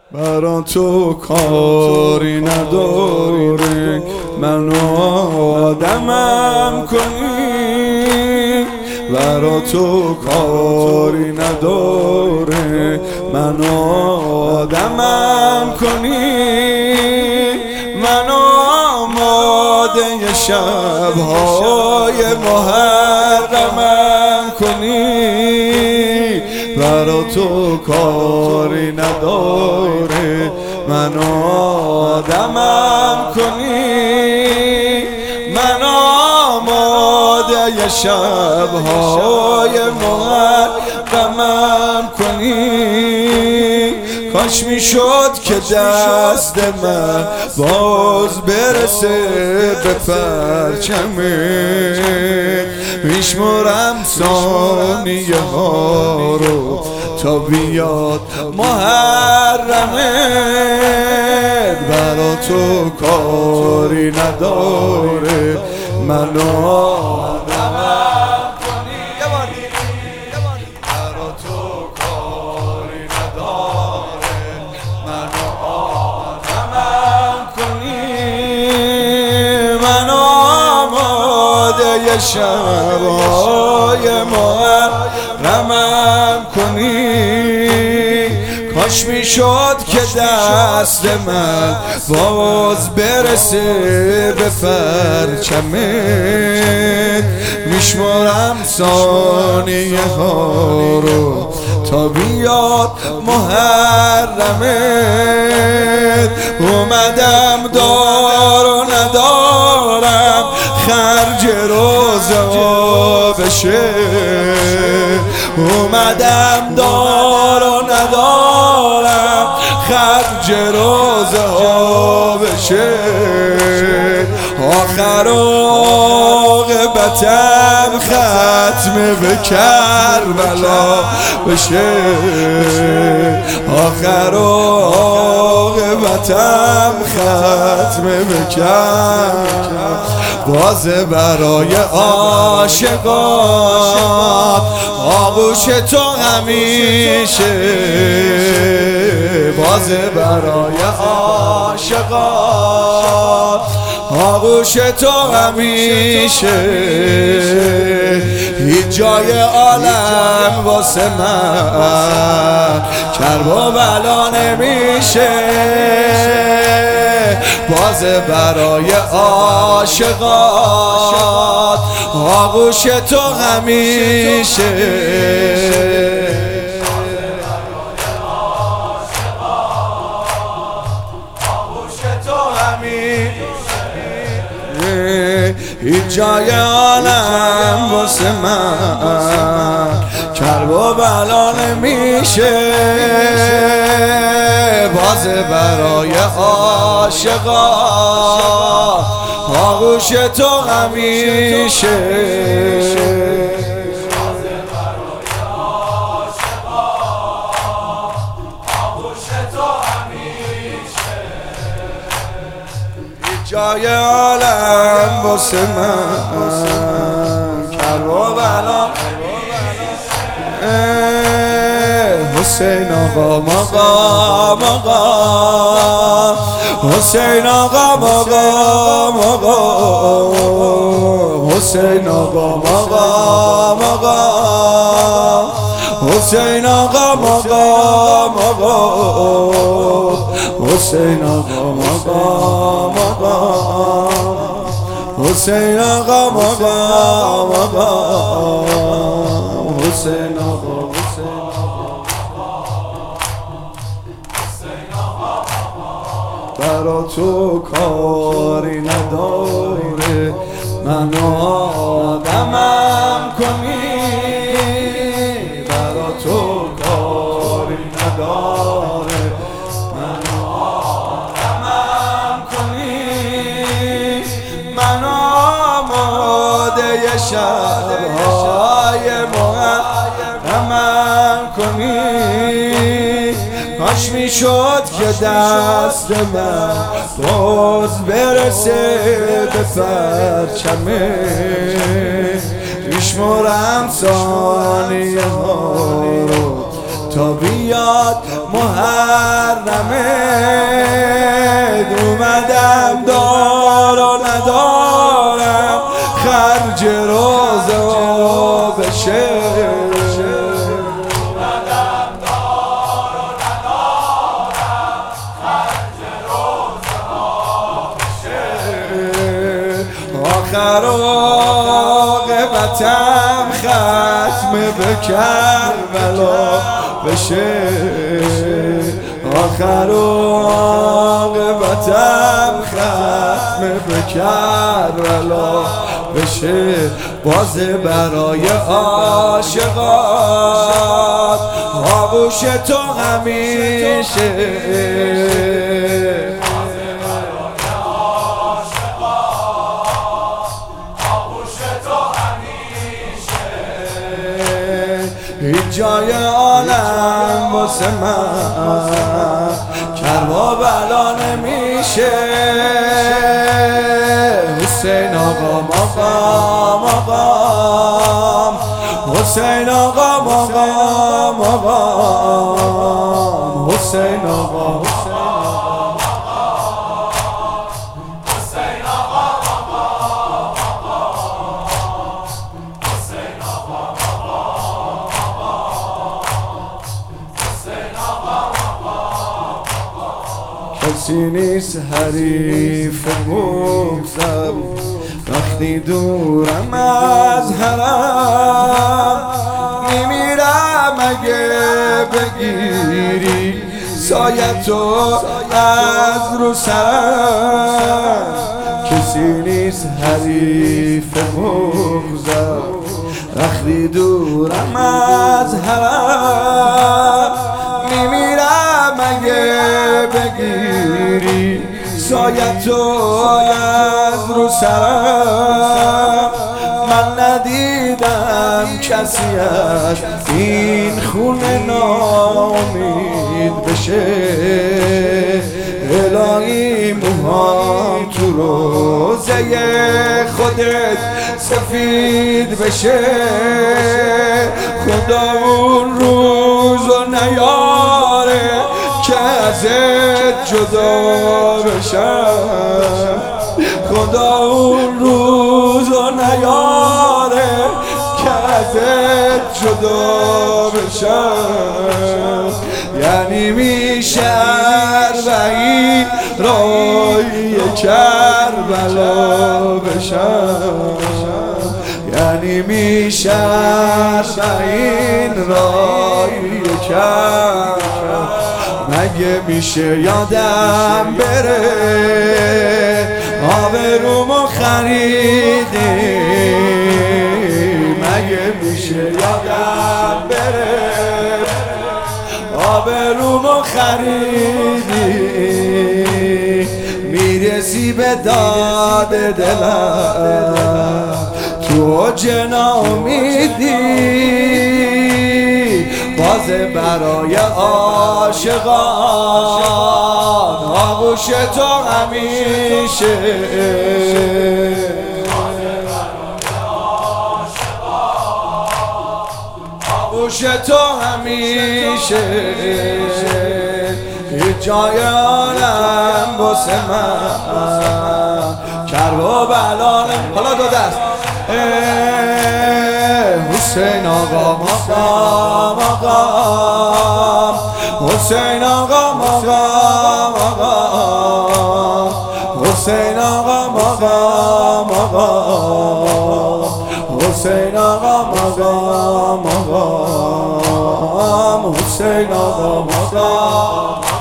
برا تو کاری نداره منو آدمم کنی، برا تو کاری نداره منو آدمم کنی، منو آماده شب‌های محرمم کنی، برا تو کاری نداره منو آدمم کنی، منو آماده شب‌های محرمم کنی. کاش میشد که دست من باز برسه به پرچمه، میشمرم ثانیه ها رو تا بیاد محرمه، برا تو کاری نداره منو آدمم کنی، برا تو کاری نداره منو آدمم کنی، منو آماده شب‌های محرمم کنی. کاش میشد که دست من باز برسه به پرچمه، میشمرم ثانیه ها رو تا بیاد محرمه، اومدم دار و ندارم خرج روزه بشه، اومدم دار و ندارم خرج روزه بشه، آخر عاقبتم ختم به کربلا بشه، آخر عاقبتم ختم به کربلا. باز برای عاشقات آغوش تو همیشه، باز برای عاشقات آغوش تو همیشه، هیچ جای عالم واسه من کرب و بلا نمیشه، باز برای عاشقات آغوش تو همیشه، هیچ جای عالم واسه من کرب و بلا نمیشه، باز برای عاشقات آغوش تو همیشه، جای عالم واسه من کرب و بلا. حسین آقا مقام آقا، حسین آقا مقام آقا، حسین آقا مقام آقا، حسین آقا مقام آقا، حسین آقا مقام آقا، حسین آقا مقام آقا، حسین آقا برا تو کاری نداره منو آدمم کنی، برا تو کاری نداره منو آدمم کنی، منو آماده شب‌های محرمم کنی. کاش میشد که دست من باز برسه به پرچمه، میشمرم ثانیه ها رو تا بیاد محرمه. اومدم دار و ندارم خرج روزه و بشه. آخر عاقبتم ختم به کربلا بشه. آخر عاقبتم ختم به کربلا بشه. باز برای عاشقات آغوش تو همیشه. هیچ جای عالم واسه من کرب و بلا نمیشه. حسین آقا مقام مقام، حسین آقا مقام مقام، حسین آقا کسی نیست حریف مگذر وقتی دورم از حرم. میمیرم اگه بگیری سایتو از رو سرم. کسی نیست حریف مگذر وقتی دورم از حرم. میمیرم اگه بگیری سایتو از رو سرم. من ندیدم کسی از این خونه ناامید بشه. الهی موهام تو روزه خودت سفید بشه. خدا اون روزو نیاره که ازت جدا بشم. خدا اون روزو نیاره که ازت جدا بشم. یعنی میشه اربعین رای کربلا بشم. یعنی میشه اربعین رای کربلا. مگه میشه یادم بره آبرومو خریدی. مگه میشه یادم بره آبرومو خریدی. میرسی به داد دلم تو جنامیدی. باز برای عاشقان آغوش تو همیشه. آغوش تو همیشه. هیچ جای عالم واسه من کرب و بلا حالا دو دست. حسین آقا مقام مقام، حسین آقا مقام مقام، حسین آقا مقام مقام، حسین آقا مقام مقام، حسین آقا مقام.